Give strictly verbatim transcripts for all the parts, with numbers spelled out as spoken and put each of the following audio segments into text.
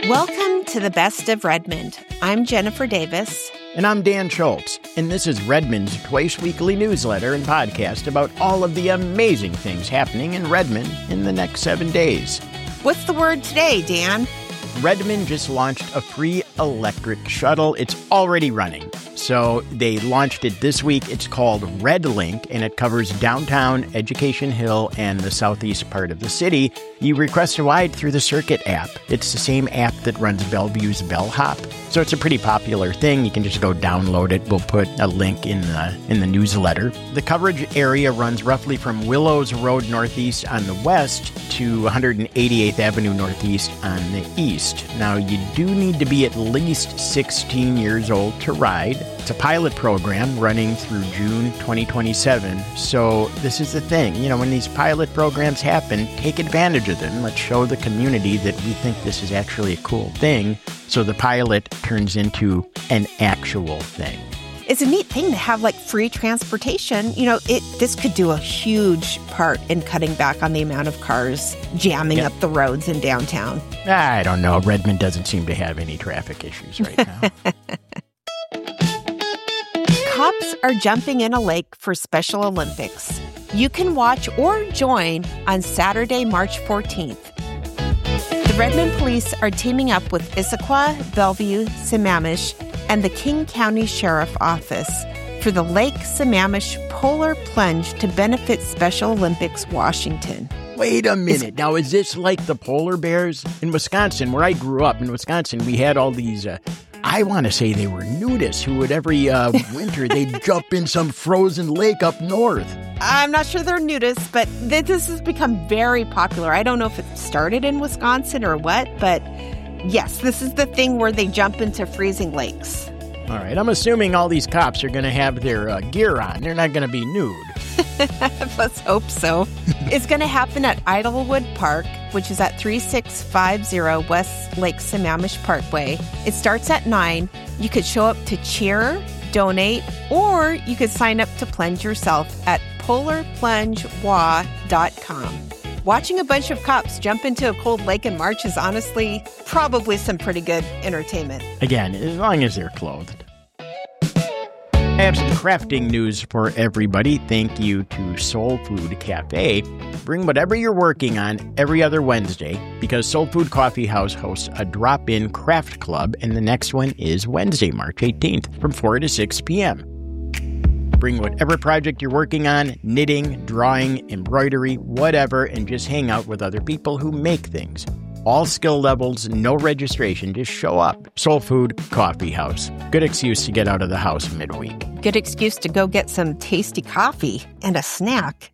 Welcome to the Best of Redmond. I'm Jennifer Davis. And I'm Dan Schultz. And this is Redmond's twice-weekly newsletter and podcast about all of the amazing things happening in Redmond in the next seven days. What's the word today, Dan? Redmond just launched a free electric shuttle. It's already running. So they launched it this week. It's called RedLink, and it covers downtown, Education Hill, and the southeast part of the city. You request a ride through the Circuit app. It's the same app that runs Bellevue's Bellhop. So it's a pretty popular thing. You can just go download it. We'll put a link in the, in the newsletter. The coverage area runs roughly from Willows Road Northeast on the west to one hundred eighty-eighth Avenue Northeast on the east. Now, you do need to be at least sixteen years old to ride. It's a pilot program running through June twenty twenty-seven. So this is the thing. You know, when these pilot programs happen, take advantage of them. Let's show the community that we think this is actually a cool thing. So the pilot turns into an actual thing. It's a neat thing to have like free transportation. You know, it this could do a huge part in cutting back on the amount of cars jamming yep. up the roads in downtown. I don't know. Redmond doesn't seem to have any traffic issues right now. Cops are jumping in a lake for Special Olympics. You can watch or join on Saturday, March fourteenth. The Redmond Police are teaming up with Issaquah, Bellevue, Sammamish, and the King County Sheriff Office for the Lake Sammamish Polar Plunge to benefit Special Olympics Washington. Wait a minute. It's, now, is this like the polar bears? In Wisconsin, where I grew up, in Wisconsin, we had all these, uh, I want to say they were nudists who would every uh, winter, they'd jump in some frozen lake up north. I'm not sure they're nudists, but this has become very popular. I don't know if it started in Wisconsin or what, but yes, this is the thing where they jump into freezing lakes. All right, I'm assuming all these cops are going to have their uh, gear on. They're not going to be nude. Let's hope so. It's going to happen at Idlewood Park, which is at thirty-six fifty West Lake Sammamish Parkway. It starts at nine. You could show up to cheer, donate, or you could sign up to plunge yourself at polar plunge w a dot com. Watching a bunch of cops jump into a cold lake in March is honestly probably some pretty good entertainment. Again, as long as they're clothed. I have some crafting news for everybody. Thank you to Soul Food Cafe. Bring whatever you're working on every other Wednesday because Soul Food Coffee House hosts a drop-in craft club, and the next one is Wednesday, March eighteenth from four to six p.m. Bring whatever project you're working on, knitting, drawing, embroidery, whatever, and just hang out with other people who make things. All skill levels, no registration, just show up. Soul Food Coffee House. Good excuse to get out of the house midweek. Good excuse to go get some tasty coffee and a snack.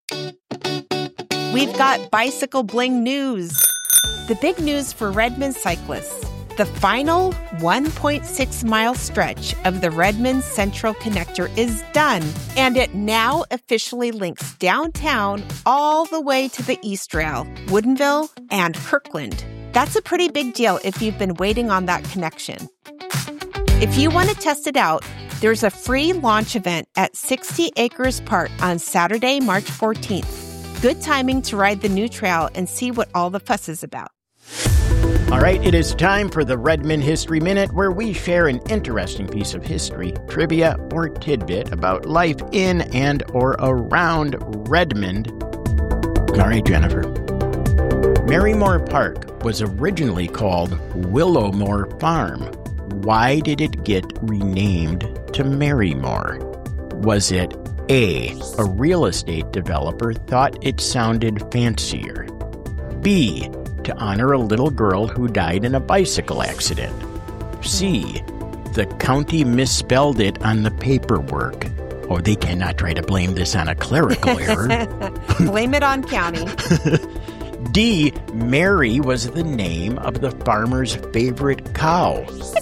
We've got Bicycle Bling news. The big news for Redmond cyclists. The final one point six mile stretch of the Redmond Central Connector is done, and it now officially links downtown all the way to the East Rail, Woodinville, and Kirkland. That's a pretty big deal if you've been waiting on that connection. If you want to test it out, there's a free launch event at sixty Acres Park on Saturday, March fourteenth. Good timing to ride the new trail and see what all the fuss is about. All right, it is time for the Redmond History Minute, where we share an interesting piece of history, trivia, or tidbit about life in and or around Redmond. All right, Jennifer. Marymore Park was originally called Willowmore Farm. Why did it get renamed to Marymore? Was it A, a real estate developer thought it sounded fancier? B, to honor a little girl who died in a bicycle accident? C, the county misspelled it on the paperwork. Oh, they cannot try to blame this on a clerical error. Blame it on county. D, Mary was the name of the farmer's favorite cow.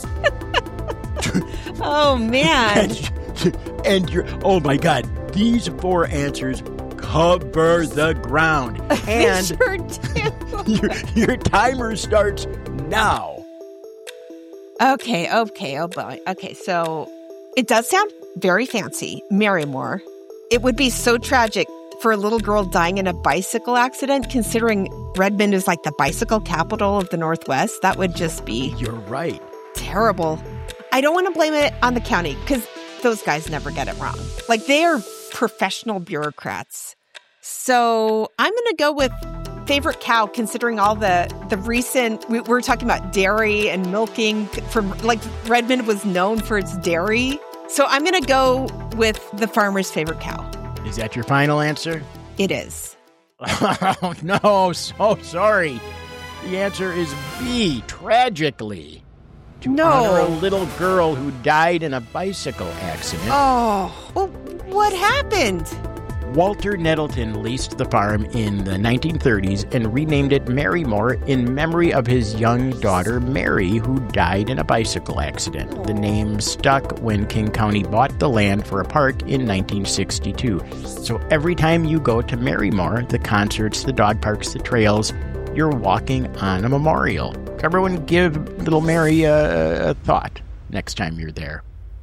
Oh, man. And, and you're, oh, my God, these four answers cover the ground. And they sure do. your, your timer starts now. Okay, okay, oh boy. Okay, so it does sound very fancy, Marymore. It would be so tragic for a little girl dying in a bicycle accident, considering Redmond is like the bicycle capital of the Northwest. That would just be... You're right. Terrible. I don't want to blame it on the county because those guys never get it wrong. Like, they are professional bureaucrats. So I'm going to go with favorite cow, considering all the, the recent... We, we're talking about dairy and milking. From like, Redmond was known for its dairy. So I'm going to go with the farmer's favorite cow. Is that your final answer? It is. Oh, no, so sorry. The answer is B, tragically. To no. honor a little girl who died in a bicycle accident. Oh, well, what happened? Walter Nettleton leased the farm in the nineteen thirties and renamed it Marymore in memory of his young daughter, Mary, who died in a bicycle accident. The name stuck when King County bought the land for a park in nineteen sixty-two. So every time you go to Marymore, the concerts, the dog parks, the trails, you're walking on a memorial. Everyone give little Mary a, a thought next time you're there.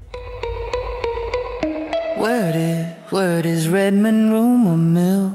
Word is, word is Redmond rumor mill.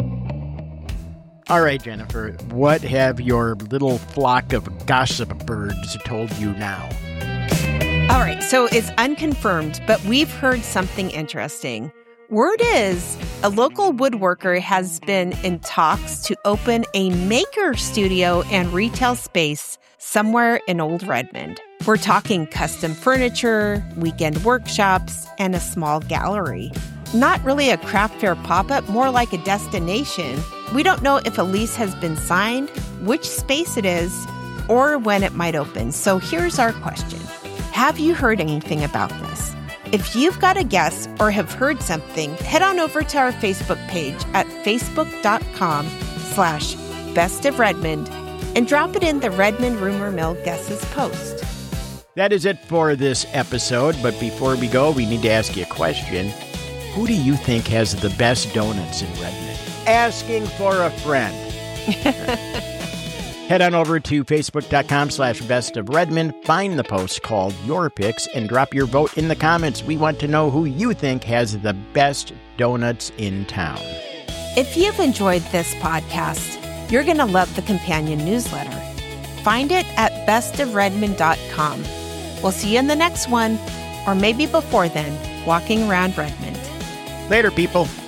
All right, Jennifer, what have your little flock of gossip birds told you now? All right, so it's unconfirmed, but we've heard something interesting. Word is a local woodworker has been in talks to open a maker studio and retail space somewhere in Old Redmond. We're talking custom furniture, weekend workshops, and a small gallery. Not really a craft fair pop-up, more like a destination. We don't know if a lease has been signed, which space it is, or when it might open. So here's our question. Have you heard anything about this? If you've got a guess or have heard something, head on over to our Facebook page at facebook.com slash best of Redmond and drop it in the Redmond Rumor Mill Guesses post. That is it for this episode, but before we go, we need to ask you a question. Who do you think has the best donuts in Redmond? Asking for a friend. Head on over to facebook.com slash best of Redmond, find the post called Your Picks, and drop your vote in the comments. We want to know who you think has the best donuts in town. If you've enjoyed this podcast, you're going to love the companion newsletter. Find it at best of redmond dot com. We'll see you in the next one, or maybe before then, walking around Redmond. Later, people.